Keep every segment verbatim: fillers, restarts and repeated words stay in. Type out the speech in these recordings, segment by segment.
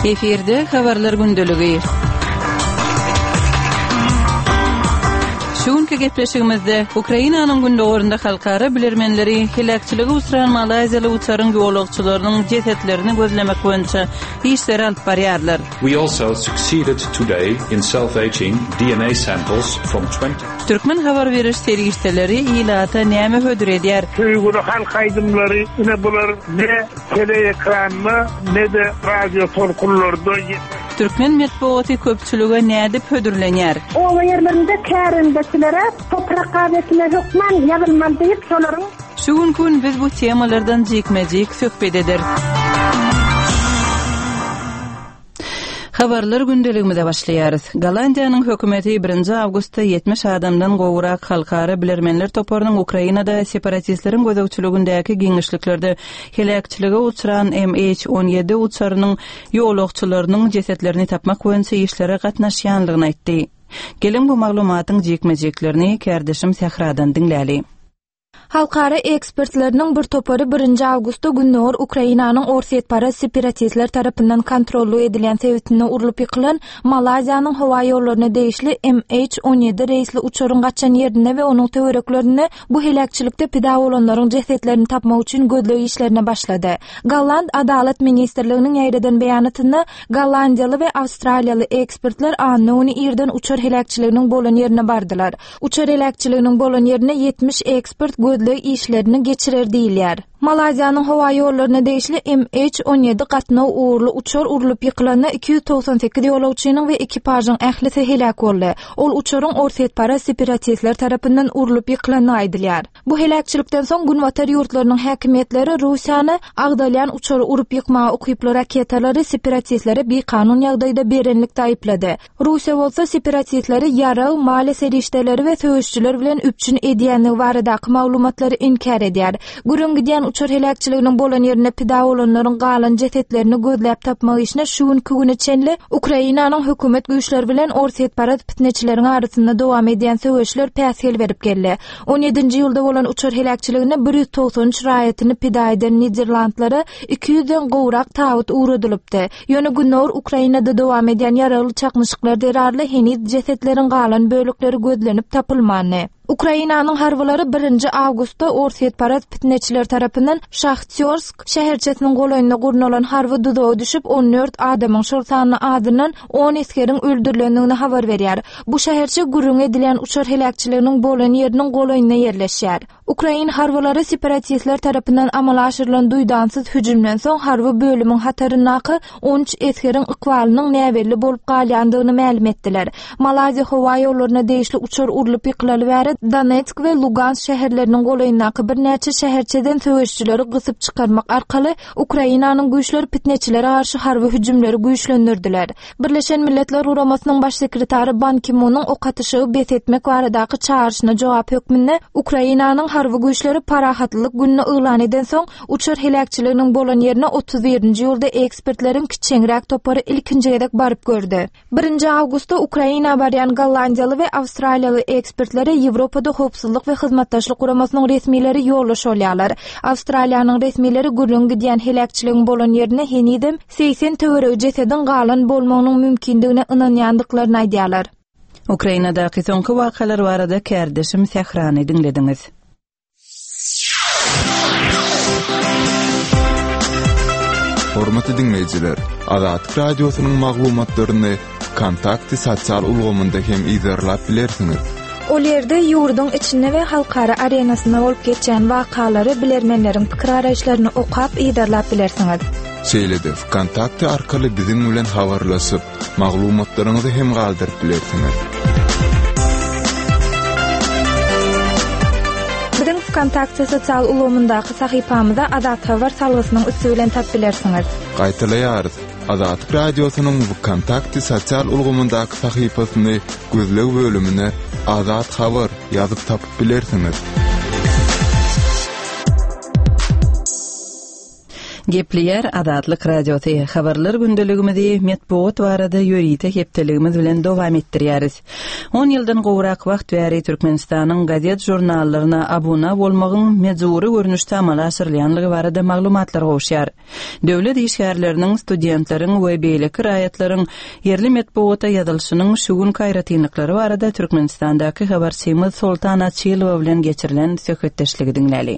Eferde habarlar gündölügi. Şunkı gepleşigimizde Ukrainanyň gündögöründe halkara bilermenleri helakçylygy uçuran Malaziýaly uçaryn geologçylarynyň jesetlerini gözlemek boýunça işler alyp barýarlar. We also succeeded today in self-aging D N A samples from twenty. Türkmen habar beriş sergiçteleri ilata näme hödür edýär? Uýgur halk aýdymlary ine bular ne tele ekranma ne de radio torkullarda. Türkmen medeniýeti köpçülüge nädip hödürlenýär? O ýerlerinde kärindekilere toprak gazetine hukman ýazylmaly diýip şolaryň. Şu gün biz bu temalardan jekmejek söhbet eder. Habarlar gündeligimizde başlaýarys. Gollandiýanyň hökümeti birinji awgustda yetmiş adamdan gowrak halkara bilermenler toparynyň Ukrainada separatistleriň gözegçiligindäki giňişliklerde helakçylyga uçuran M H on ýedi uçarynyň ýolagçylarynyň jesetlerini tapmak boýunça işlere gatnaşýanlygyny aýtdy. Gelin bu maglumatyň jekmejeklerini kärdeşim Sahradan dinläli. Halkara ekspertlerinin bir topary birinji awgustda günnör Ukrainanyň orsetpara separatistler tarapyndan kontrolly edilen täwitine urulyp ýykylan Malaziýanyň howa ýollaryna değişli M H on ýedi reisli uçaryň gaçan ýerine we onuň töwereklerine bu helakçylykda pida bolanlaryň jesetlerini tapmak üçin gözlegi işlerine başlady. Golland Adalet Ministrliginiň ýaýradan beýanatynda Gollandiýaly we Awstraliýaly ekspertler anony ýerden uçar helakçylygynyň bolan ýerine bardylar. Uçar helakçylygynyň bolan ýerine yetmiş ekspert gözlegi işlerini geçirer diýilýär. Malaziýanyň howa ýollaryna değişli M H on ýedi gatnaw uğurlu uçar urulyp ýykylanyna iki ýüz toksan sekiz ýolagçynyň we ekipažyň ählisi helak boldy. Ol uçaryň orsetpara separatistler tarapyndan urulyp ýykylanyny aýdylýar. Bu helakçylykdan soň gün watar ýurtlarynyň häkimetleri Russiýany agdalýan uçary urup ýykmaga ukyply raketalary separatistlere bir kanun ýagdaýda berenlikde aýplady. Russiýa bolsa separatistleri ýara, mali serişdeleri we söýüşçüler bilen üpçün edýänligi baradaky maglumatlary inkar edýär. Gürüň uçar helakçylygynyň bolan ýerine pida bolanlaryň galan jesetlerini gözläp tapmak işine şu günkü güne çenli Ukrainanyň hökümet güýçleri bilen orsetpara pitneçileriň arasynda dowam edýän söýüşler päsgel berip geldi. on ýedinji ýylda bolan uçar helakçylygyna bir ýüz toksan üç raýatyny pida eden Niderlandlara iki ýüzden gowrak tawut uğradylypdy. Ýöne günnör Ukrainada dowam edýän ýaraly çakmyşyklar derarly heniz jesetleriň galan bölükleri gözlenip tapylmany. Ukrainanyň harwalary birinji awgustda orsetpara pitneçiler tarapyndan Shakhtorsk şäherçesiniň golaýyna gurnulan harwy dudagy düşüp on dört adamyň şurtany adynyň on eskeriň öldürilendigini habar berýär. Bu şäherçe gürüň edilen uçar helakçylygynyň bolan ýeriniň golaýyna ýerleşýär. Ukrain harwalary separatistler tarapyndan amala aşyrylan duýdansyz hüjümden soň harwy bölümiň hatarynaky on üç eskeriň ykwalynyň näberli bolup galýandygyny ma'lum etdiler. Malaziýa howa ýollaryna değişli uçar urulyp ýykylaly bäri Donetsk we Lugansk şäherleriniň golaýynaky bir näçe şäherçeden söýüşçüleri gysyp çykarmak arkaly Ukrainanyň güýçleri pitneçilere garşy harby hüjümleri güýçlendirdiler. Birleşen Milletler Guramasynyň baş sekretary Ban Ki-moonyň okatyşygy besetmek baradaky çağrışyna jogap hökmünde Ukrainanyň harby güýçleri parahatlylyk gününi ýylan eden soň uçar helakçylygynyň bolan ýerine otuz birinji ýylda ekspertleriň kiçiňräk topary ilkinji gedek baryp gördi. birinji awgustda Ukraina barýan Gollandiýaly we Awstraliýaly ekspertleri Ýewropada howpsuzlyk we hyzmatdaşlyk guramasynyň resmiýleri ýollaş bolýarlar. Awstraliýanyň resmiýleri gürüň gidýän helakçylygyň bolan ýerine henidem seksen töwerek jesedin galan bolmagynyň mümkindigine ynanýandyklaryny aýdýarlar. Ukrainadaky soňky wakalar barada kärdeşim Sahrany dinlediňiz. Hormatly dinleyijiler, Azatlyk radiosynyň maglumatlaryny kontakty sosial ulgamynda hem izlerläp bilersiňiz. Ol ýerde ýurduň içinde we halkara arenasyna bolup geçen wakalary bilermenleriň pikir araýşlaryny okap ýerläp bilersiňiz. Şeýlede kontakty arkaly biziň bilen habarlaşyp, maglumatlaryňyzy hem galdyryp bilersiňiz. Biziň kontakty sosial ulgamyndaky sahypamyzda Azat Habar salgysynyň üstü bilen tap bilersiňiz. Gaýtalaýarys. Azatlyk radiosynyň bu kontakty sosial ulgamyndaky sahypasyny gözleg bölümine Azat Habar ýazyp tapyp bilersiňiz. Gepliyer Adatlyk Radioty habarlar gündeligimizde metbuat barada ýörite hepdeligimiz bilen dowam etdirýäris. on ýyldan gowrak wagt bäri Türkmenistanyň gazet jurnallaryna abuna bolmagyň mejburi görnüşde amala asyrlanlygy barada maglumatlar gowşýar. Döwlet işgärleriniň, studentlaryň we beýleki raýatlaryň yerli metbuata ýazylşynyň şu gün kaýratynlyklary barada Türkmenistandaky habarçymyz Sultan Açylow bilen geçirilen söhbetdeşligi dinläli.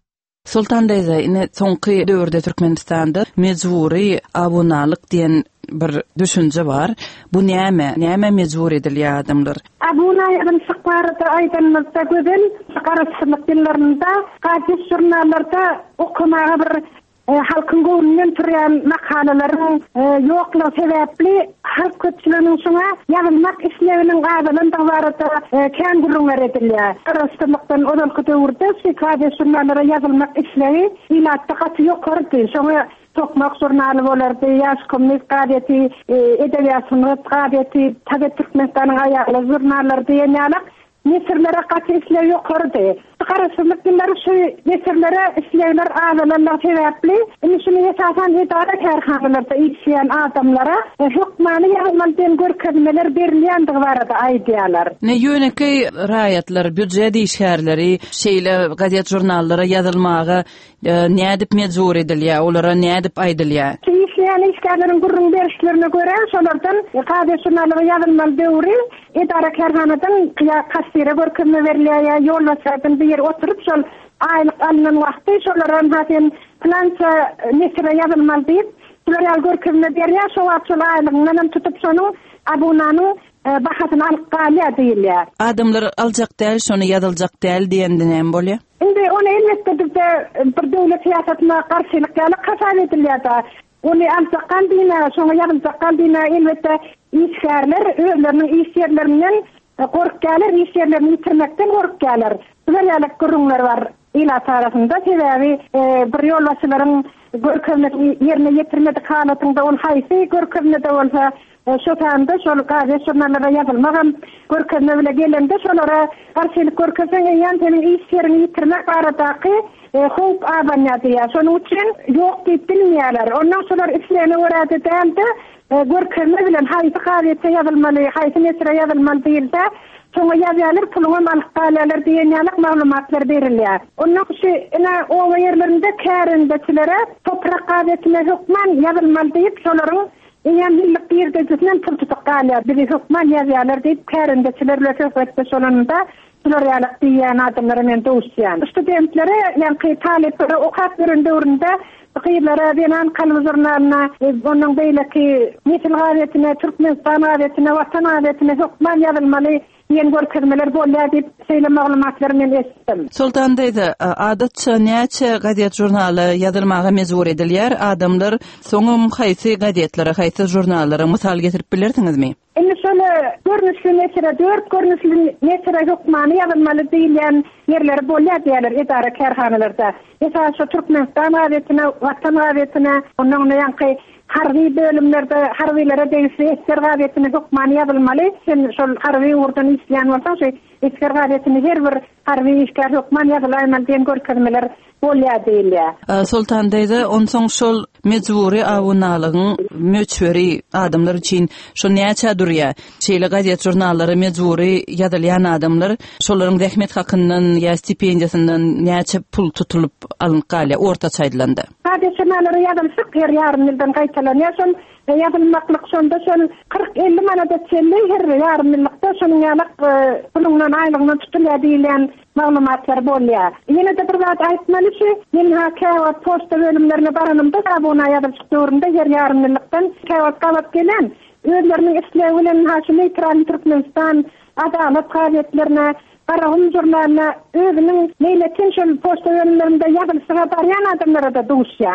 Sultan Deyza, ine soňky döwürde Türkmenistanda mejburi abunalyk diýen bir düşünje bar. Bu näme? Näme mejbur edilýär adamlar? Abuna ýa-da şykbarda aýdanmazda gözel garaşsyzlyk dillerinde, gazet jurnallarda okumaga bir halkyň göwnünden türýän makalalaryň ýoklugy sebäpli halk köpçüliginiň şoňa ýagylmak işlewiniň gaýdalyndygy barada kän gurulmalar edilýär. Garaşdyrmykdan odanky döwürde gazet jurnallaryna ýazylmak işlewi ilatda gaty ýokardy. Şoňa Tokmak jurnaly bolardy, Ýaş Kommunist gazeti, Edebiýat Sunat gazeti, tabi Türkmenistanyň aýagly jurnallary diýen ýaly nesirlere gaty işlew ýokardy. Garaşsyzlyk dilleri şu nesirlere işlewler azalanlar sebäpli, şunu esasan idara karhanalarda işleyen adamlara hukmany ýagylmadan görkezmeler berilýändigi barada aýdýarlar. Ne ýöneki raýatlar, büdjet işgärleri, şeýle gazet jurnallara ýazylmaga nädip mejbur edilýär, olara nädip aýdylýar? İşleyen işgärleriň gurrun berişlerine göre şolardan gazet jurnallara ýazylmaly döwri idara karhanadan kasire görkezme berilýär, ýolbaşardan bir yer oturup şol aylyk alynan wagty şolaryň haýyn plança nesire ýazylmaly diýip şolar ýal görkezme berýär, şo wagt şol aylygyny tutup şonu abunanyň bahasyny alyp galýar diýilýär. Adamlar aljak däl, şonu ýazyljak däl diýende näme bolýar? Indi onu elbetde bizde bir döwlet siýasatyna garşylyk ýaly kasal edilýär. Onu aljak diýne, şonu ýazyljak diýne elbetde işgärler özleriniň iş ýerlerinden gorkýarlar, iş ýerlerini ýitirmekden gorkýarlar. Böyle gurrunlar var ilat arasında. Sebebi bir ýolbaşylaryň görkezme ýerine ýetirmedik halatynda ol haýsy görkezmede bolsa şo tanda şol gazet jurnallara ýazylmagan görkezme bilen gelende şolara garşylyk görkezmeň ýantanyň iş ýerini ýitirmek baradaky howp abanýadyýar. Şonuň üçin ýok diýip bilmeýärler. Ondan soňra işlerini öwräde däldi. Görkezme bilen haýsy gazette ýazylmaly, haýsy nesire ýazylmaly diýildi. Soňra ýazýarlar, puluny alyp galýarlar diýen ýaly maglumatlar berilýär. Ondan şu ina o ýerlerinde kärindeçilere toprak gazetine hukman ýazylmaly diýip şolaryň ýa-ni millik ýerde düzünen pul tutup galýar. Bir hukman ýazýarlar diýip kärindeçilerle söhbetde şolanda şolar ýaly diýen adamlar men dowuşýan. Studentlere ýa-ni talepleri okat berende Qıylara benan kalm jurnalyna, onun beýleki Metil gazetine, Türkmenistan gazetine, Watan gazetine hukman ýazylmaly ýen görkezmeler bolýar diýip şeýle maglumatlary men esitdim. Sultan Deyza, adatça näçe gazet jurnaly ýazylmaga mejbur edilýär? Adamlar soňum haýsy gazetlere, haýsy jurnallara mysal getirip bilerdiňizmi? Indi şöyle görnüşli nesire, dört görnüşli nesire hukmany ýazylmaly diýilen yerleri bolýar diýerler idara karhanalarda. Esas şu Türkmenistan gazetine, Watan gazetine, onuň ýanky harby bölümlerde harbilere degişli esker gazetine hukmany ýazylmaly. Sen şol harby urdan işleýän bolsaň, şu esker gazetine her bir harby işgär hukman ýazylmaly diýen görkezmeler bolýar diýilýär. Sultan Deyza, on soň şol mejburi abunalygyň möçberi adamlar üçin şo näçe durýar? Şeýle gazet jurnallary mejburi ýazylýan adamlar şolaryň zähmet hakyndan ýa stipendiýasyndan näçe pul tutulup alynyp galýar, ortaça aýdylanda. Gazet jurnallary ýazylsak her ýarym ýyldan gaýtalanýar. Şol ýazylmaklyk şonda şol kırk elli manada çelli her ýarym ýylda şonuň ýalyk pulundan aýlygyndan tutulýar diýilen maglumatlar bolýar. Ýene de bir zat aýtmaly ki, men ha käwat posta bölümlerine baranymda abuna ýazylyk döwründe her ýarym ýyldan käwat galat gelen özleriniň işlew bilen haşy neytral Türkmenistan adalet gazetlerine, Qaragum jurnalyna özüniň meýletin şol posta bölümlerinde ýazylşyga barýan adamlara da dowuşýan.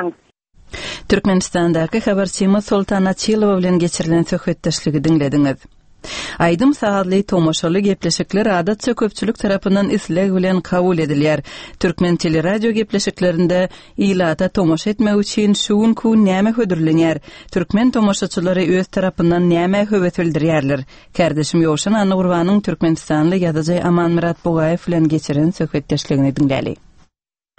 Türkmenistandaky habarçymyz Sultan Açylow bilen geçirilen söhbetdeşligi dinlediňiz. Aýdym sagatly tomoşaly gepleşikler adatça köpçülük tarapyndan isleg bilen kabul edilýär. Türkmen teleradio gepleşiklerinde ilata tomoş etmek üçin şu günku näme hödürlenýär? Türkmen tomoşaçylary öz tarapyndan näme höwet bildirýärler? Kardeşim Ýowşan Anugurwanyň Türkmenistanly ýazyjy Aman Murat Bogaýew bilen geçiren söhbetdeşligini dinläli.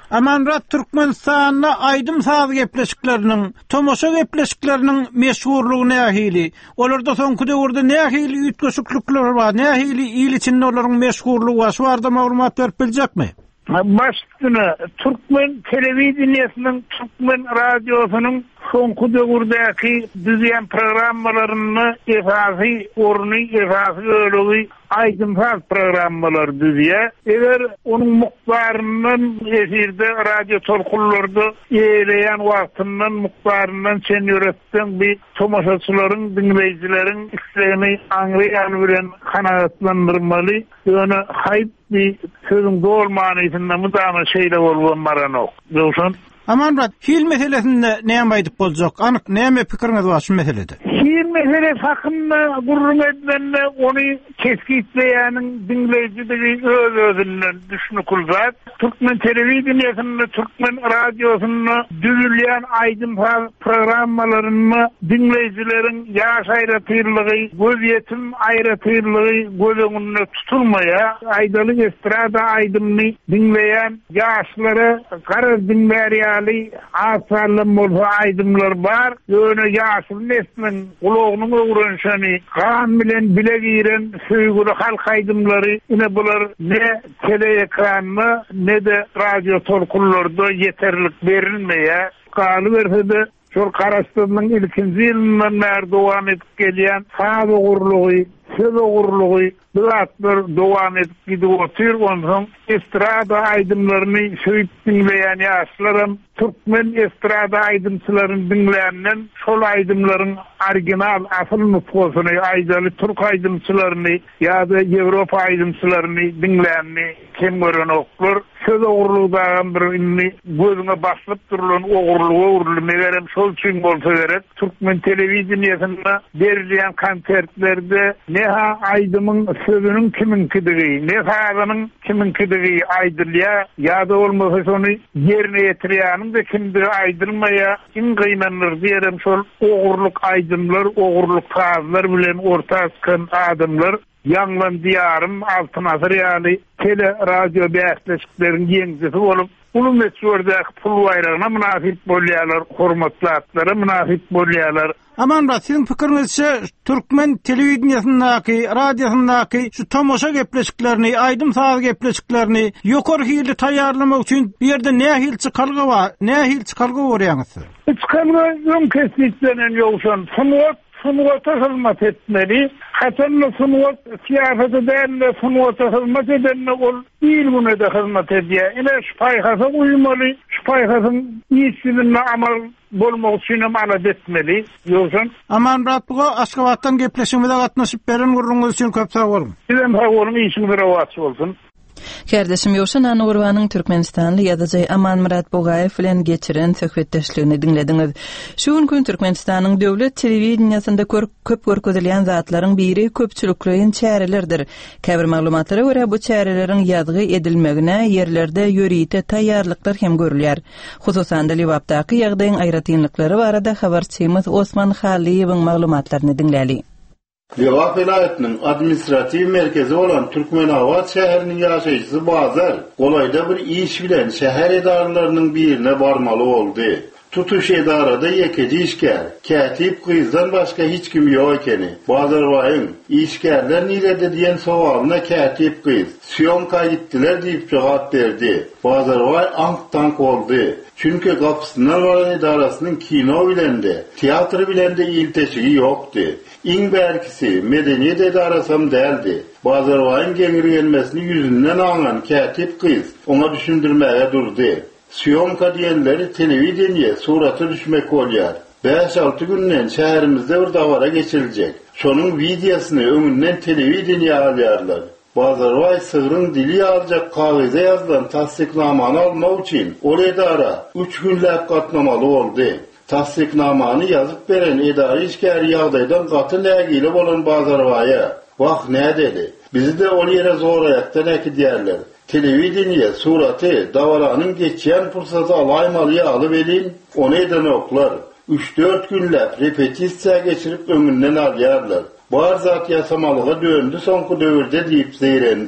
Amanrat Türkmenistan'da aydym saz gepleşiklerinin, tomoşa gepleşiklerinin meşhurluğu nähili? Olarda soňky döwürde nähili ütköşüklükler bar, nähili il içinde olaryň meşhurluğu var? Şu arada maglumat berip biljekmi? Başlygyna Türkmen telewizionynyň, Türkmen radiosynyň soňky döwürdäki düzýän programmalaryny efasy orny, efasy öýlegi aydym saz programmalar düzýär. Eger onuň mukdarynyň efirde radio tolkunlarda eýleýän wagtyndan mukdarynyň sen ýöretden bir tomoşaçylaryň, dinleýijileriň islegini aňlaýan bilen kanagatlandyrmaly. Ýöne haýp bir sözüň dolmanysyna mudama şeýle bolmaranok. Döwşün Amanrat, hil meselesinde näme aýdyp boljak? Anyk näme pikiriňiz bar şu meselede? Hil meselesi hakynda gurrun edilende onu kesgitleýäniň dinleýijiligi öz özünden düşünükülýär. Türkmen telewizionyny, Türkmen radiosyny düzülýän aydym programmalaryny dinleýijileriň ýaş aýratyrlygy, göz ýetim aýratyrlygy göz öňünde tutulmaýa, aýdalyk estrada aydymny dinleýän ýaşlara gara dinleýär asarlı molfa aydımlar var. Yöne yaşıl nesmin uluğunun öğrenşeni kan bilen bile giren söygülü halk aydımları yine bular ne tele ekranı ne de radyo tolkullarda yeterlik verilmeye kalı verse de şol karastırının ilkinci yılından beri devam edip gelen sağ doğurluğu, söz doğurluğu Dağıtlar devam edip gidip otur, ondan estrada aydımlarını söyüp dinleyen yaşlarım, Türkmen estrada aydımçıların dinleyenden şol aydımların orijinal asıl nüfusunu, aydalı Türk aydımçılarını ya da Avrupa aydımçılarını dinleyenini kim gören okur. Söz oğurluğu dağın birini gözüne basılıp durulan oğurluğu oğurluğu meğerim şol için bolsa gerek. Türkmen televizyonunda verilen konsertlerde neha aydımın sözünün kiminkidigi, ne sağının kiminkidigi aydırlıya ya da olmasa sonu yerine yetirýäniň de kimdigi aydırmaya kim gıymanlar diyerim şol oğurluk aydımlar, oğurluk sazlar bilen orta çıkan adımlar Yanlan diyarım altın asır ýaly tele radio bäsleşiklerin ýeňjisi bolup ulu meçhurdäki pul bayrağına münafik bolýarlar, hormatly atlara münafik bolýarlar. Amanrat, sizin pikiriňizçe Türkmen telewizionyasyndaky, radiosundaky şu tomoşa gepleşiklerini, aydym saz gepleşiklerini ýokary hili taýýarlamak üçin bir ýerde nähil çykalgy bar, nähil çykalgy görýäňiz? Çykalgy ýön kesliklenen ýokşan, sunwat sunwata hizmet etmeli. Hatanlı sunwat siyasete değerli sunwata hizmet edenle ol ilmine de hizmet ediyor. Ile şu paykasa uymalı, şu paykasın iyisini amal bolmak için amal etmeli. Yoksa Amanrat, bu Aşgabatdan gepleşimide gatnaşyp beren gurrunuz üçin köp sag bolun. Sizin sag bolun, işiniz rawat bolsun. Kardeşim Ýowşan Anurwanyň Türkmenistanly ýazyjy Amanmurat Bogaýew bilen geçiren söhbetdeşligini dinlediňiz. Şu gün Türkmenistanyň döwlet telewizionyasynda köp görkezilýän zatlaryň biri köpçülikliň çärelerdir. Käbir maglumatlara görä bu çäreleriň ýazgy edilmegine ýerlerde ýörite taýýarlyklar hem görülýär. Hususan da Liwapdaky ýagdaýyň aýratynlyklary barada habarçymyz Osman Haliýewiň maglumatlaryny dinläli. Liwap vilayetinin administrativ merkezi olan Türkmenawat şäheriniň ýaşaýjysy Bazar golayda bir iş bilen şäher edaralarynyň birine barmaly boldy. Tutuş edarada ýekeji işgär, kätip gyzdan başga hiç kim ýok ekeni. Bazar waýyn, işgärler nilede diýen sowalyna kätip gyz syomka gitdiler diýip jogap berdi. Bazar waý aňk-tank boldy. Çünkü gapysyna baran edarasynyň kino bilende, teatr bilende ilteşigi ýokdy. İň berkisi medeniýet edarasam däldi. Bazar waýyn geňir gelmesini ýüzünden aňan kätip gyz ona düşündirmäge durdy. Syomka diýenleri telewizionyýa suraty düşmek bolýar. beş alty günden şäherimizde bir dawara geçiriljek. Şonuň videosyny öňünden telewizionyýa alýarlar. Bazar waý sygyryň dili aljak kagyza ýazylan tasdiknamany almak üçin ol edara üç günläp gatnamaly boldy. Tasdiknamany ýazyp beren edara işgär ýagdaýdan gaty nägili bolan Bazar waýa wah nädedi? Bizi de ol ýere zoraýakdan äki diýerler. Telewizionyýa suraty dawaranyň geçýän pursaty alaýmaly ýaly belin, ony eden oklar üç dört günläp repetisiýa geçirip öňünden alýarlar. Bar zat ýasamalyga döndü soňky döwürde diýip zeýrendi.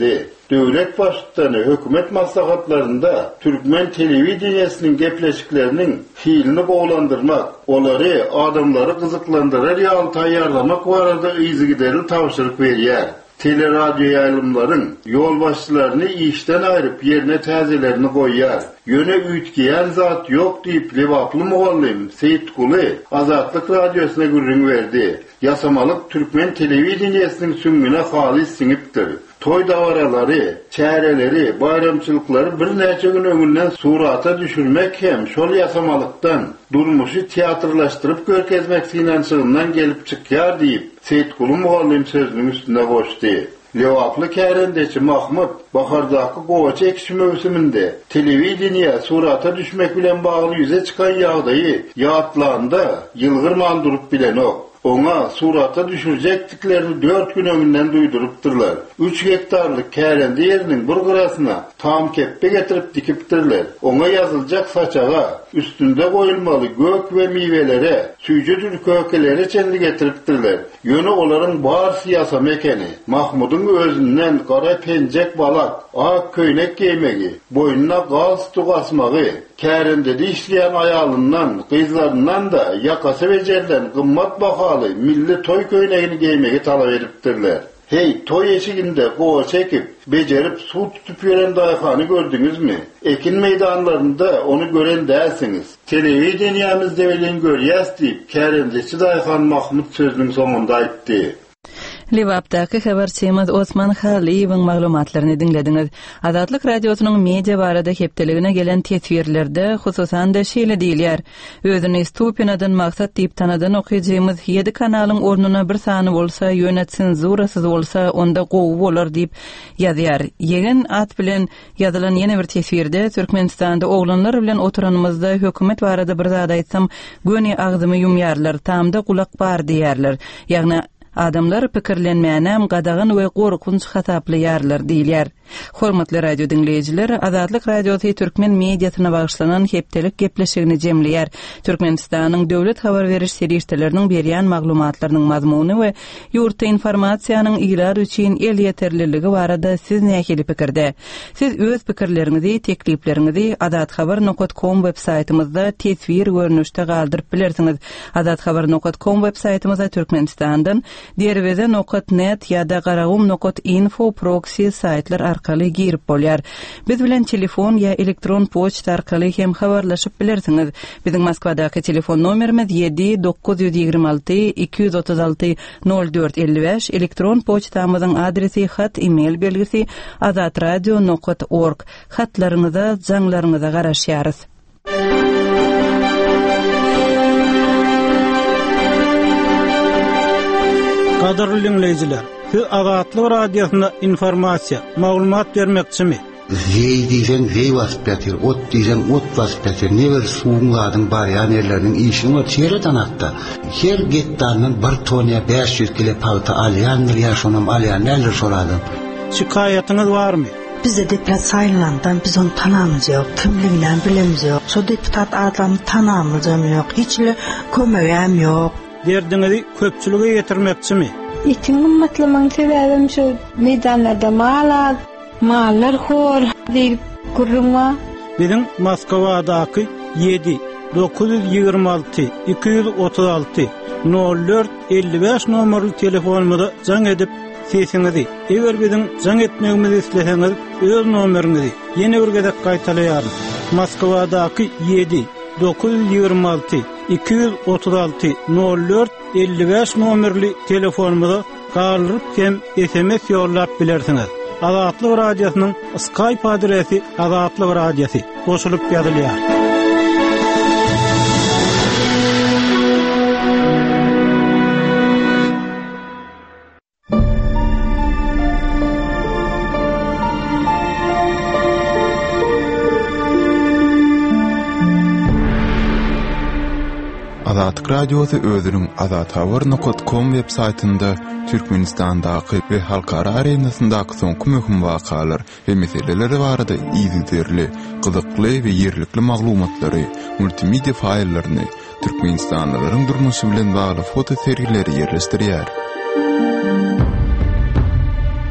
döwlet başlyklaryny, hökümet maslahatlarynda türkmen telewizionyasynın gepleşiklerinin hilini gowlandyrmak, olary adamlary gyzyklandyrar ýaly taýýarlamak barada ýyzygiderli tawşyryk berýär. Teleradyo ýaýlymlaryň ýol başçylaryny işden aýryp ýerine täzelerini goýýar. Ýöne üýtgeýän zat ýok diýip lewaply mugallim Seyit Guly Azatlyk radiosyna gürrüň berdi. Ýasamalyk türkmen telewizionyasynın süňüne halis siňipdir. Toy dawaralary, çäreleri, bayramçylyklary bir näçe gün öňünden surata düşürmek hem şol ýasamalykdan durmuşy teatrlaşdyryp görkezmek finansyny gelip çykýar diýip Seyit Guly mugallim sözüniň üstüne goşdy. Lewaply kärendeçi Mahmud bahardaky gowaça ekşi mövsüminde telewizionya surata düşmek bilen bagly ýüze çykan ýagdaýy ýatlanda ýylgyr mandurup bilen ok. Ona surata düşürecektiklerini dört gün öňünden duýdurypdyrlar. üç hektarlyk kärende ýeriniň bir gırasyna tam keppe getirip dikipdirler. Ona ýazyljak saçaga, üstünde goýulmaly gök we miwelere, süýje kökelere çenli getiripdirler. Ýöne olaryň barsy ýasam ekeni. Mahmudyň özünden gara penjek balak, ak köýnek giýmegi, boýnuna galstuk asmagy, kärende işleýän aýalyndan, gyzlaryndan da ýakasy we jerden gymmat bahaly milli toy köýnegini giýmegi talap edipdirler. Hey, toy eşiginde gowa çekip, bejerip su tutup ýören daýhany gördüňizmi? Ekin meydanlarında onu gören däsiňiz. Telewizionyamyzda bilen görýäs diýip kärendeçi daýhan Mahmud sözüniň soňunda aýtdy. Liwapdaky habarçymyz Osman Haliýewiň maglumatlaryny dinlediňiz. Azatlyk radiosynyň media barada hepdeligine gelen teswirlerde hususan da şeýle diýilýär. Özüni stupinadan maksat diýip tanadan okuyjymyz ýedi kanalyň ornuna bir sany bolsa, ýöne senzurasyz bolsa, onda gowy bolar diýip ýazýar. Ýegen at bilen ýazylan ýene bir teswirde Türkmenistanda oglanlar bilen oturanymyzda hökümet barada bir zat aýtsam, göni agzymy ýumýarlar, tamda kulak bar diýerler. Ýagny adamlar pikirlenmänem gadagan we gorkunç hataply ýarlar diýilýär. Hormatly radio dinleýijiler, Azatlyk radiosy türkmen mediasyna bagyşlanan hepdelik gepleşigini jemleýär. Türkmenistanyň döwlet habar beriş serişdeleriniň berýän maglumatlarynyň mazmuny we ýurtda informasiýanyň ýylar üçin el ýeterliligi barada siz nähili pikirde? Siz öz pikirleriňizi, tekliplerinizi azat habar nokta com web saýtymyzda teswir görnüşde galdyryp bilersiňiz. azat habar nokta com web saýtymyzda Türkmenistandan derweze nokta net ýa-da garagum nokta info proxy saýtlar arkaly girip bolýar. Biz bilen telefon ýa elektron poçta arkaly hem habarlaşyp bilersiňiz. Biziň Moskwadaky telefon nomerimiz yedi dokuz yüz ýygrimi alty iki yüz otuz alty nol dört elli beş, elektron poçtamyzyň adresi hat email belgisi azatradio nokta org. Hatlaryňyza, jaňlaryňyza garaşýarys. Kadarly dinleyijiler, siz Azatlyk radiosyna informasiýa, maglumat bermekçimi? Zey diýsen zey waspyatyr, ot diýsen ot waspyatyr, neber suwunladyň barýan ýerleriň işini o çere tanatda. Her getdandan bir toniýa beş yüz kilo palta alýandyr, ýaşanam alýan näler soradım. Şikayatyňyz barmy? Bizde deputat saylandan biz onu tanamyz ýok, kimliginden bilemiz ýok. So deputat adamy tanamyz ýok, hiçle kömegem ýok. Derdiňizi köpçülüge ýetirmekçimi? Itiň gymmatlygyň sebäbim şu meydanlarda mal, mallar hor diýip gurrunma. Biziň Moskwadaky yedi dokuz yüz ýygrimi alty iki yüz otuz alty nol dört elli beş nomerli telefonumyza jaň edip sesiňizi, eger biziň jaň etmegimizi isleseňiz, öz nomeriňizi ýene bir gezek gaýtalaýarys. Moskwadaky yedi dokuz yüz ýygrimi alty iki yüz otuz alty nol dört elli beş nomerli telefonumyza galyp hem S M S ýollap bilersiňiz. Azatlyk radiosynyň Skype adresi Azatlyk radiosy goşulyp ýazylýar. Azatlyk radiosy özüniň azat habar nokta com web saýtynda Türkmenistandaky we halkara arenasyndaky soňky möhüm wakalar we meseleleri barada ýygyderli, gyzykly we ýerlikli maglumatlary, multimedia faýllaryny, türkmenistanlylaryň durmuşy bilen bagly foto seriýleri ýerleşdirýär.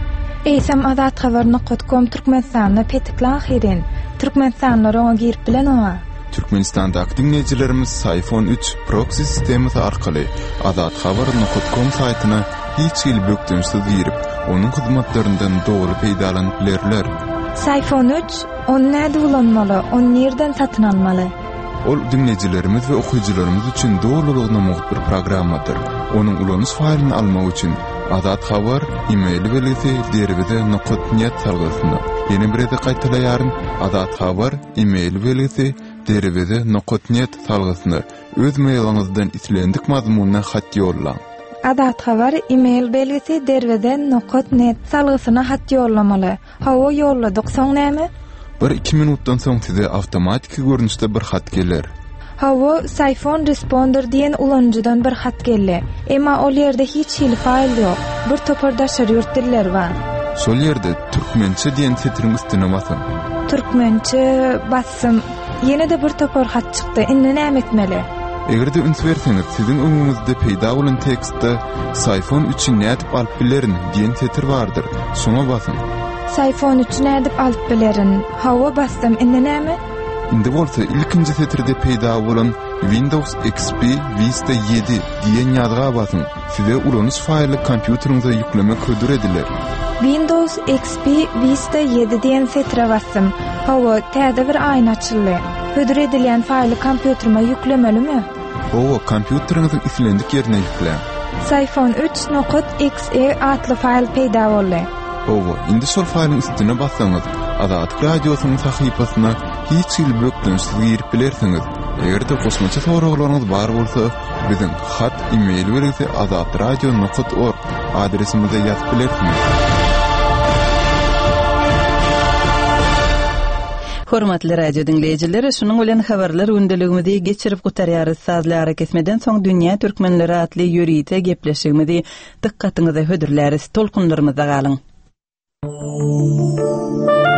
Eýsem azat habar nokta com Türkmenistan'da petikla ahirin. Türkmenistanlara oňa girip bilen oňa. Türkmenistan'daky dinleýijilerimiz iPhone üç proxy sistemisi arkaly azat habar nokta com saýtyna hiç il bökdünsiz girip, onun hyzmatlaryndan dogry peýdalanyp bilerler. iPhone üç on näde ulanmaly, on nerden satyn almaly? Ol dinleýijilerimiz we okuýjylarymyz üçin dogrulygyna muhit bir programmadyr. Onuň ulanyş faýlyny almak üçin Azat habar e-mail belgisi deribide nokta.net salgysyna. Ýene bir ede gaýtalaýaryn Azat habar e-mail belgisi deribide nokta.net salgysyna öz mailyňyzdan islendik mazmununa hat ýollaň. Azat habar e-mail belgisi deribide nokta.net salgysyna hat ýollamaly. Hawa ýolladyk soň näme? Bir iki minutdan soň size awtomatik görnüşde bir hat geler. Hawa iPhone Responder diýen ulanjydan bir hat geldi. Emma ol ýerde hiç hil faýl ýok. Bir topardaşar ýurt diller bar. Şol ýerde türkmençe diýen setiriň üstüne basyň. Türkmençe bassym. Ýene-de bir topar hat çykdy. Indi näme etmeli? Egerde üns berseňiz, siziň öňüňizde peýda bolan tekstde iPhone üçin nädip alyp bilerin diýen setir bardyr. Şoňa basyň. iPhone üç nädip alyp bilerin? Hawa bassym. Indi näme? Indi bolsa ilkinji setirde peýda bolan Windows X P Vista yedi diýen ýazga basyň. Size ulanyş faýly kompýuteriňize ýüklemek hödür ediler. Windows X P Vista yedi diýen setire bassym. Hawa täze bir aýna açyldy. Hödür edilen faýly kompýuterime ýüklemelimi? Owa kompýuteriňiziň islendik ýerine ýüklen. iPhone üç nokta X E atly faýl peýda boldy. Owa indi şol faýlyň üstüne bassaňyz, Azat radiosynyň sahypasyna hiç il bökdünsiz girip bilersiňiz. Egerde gosmaça soraglaryňyz bar bolsa, biziň hat e-mail berisi azat radio nokta org adresimize ýazyp bilersiňiz. Hormatly radio dinleýijileri, şunuň bilen habarlar gündeligimizi geçirip gutarýarys. Sazlara kesmeden soň dünýä türkmenleri atly ýörüýte gepleşigimizi dikkatiňize hödürläris. Tolkunlarymyza galyň.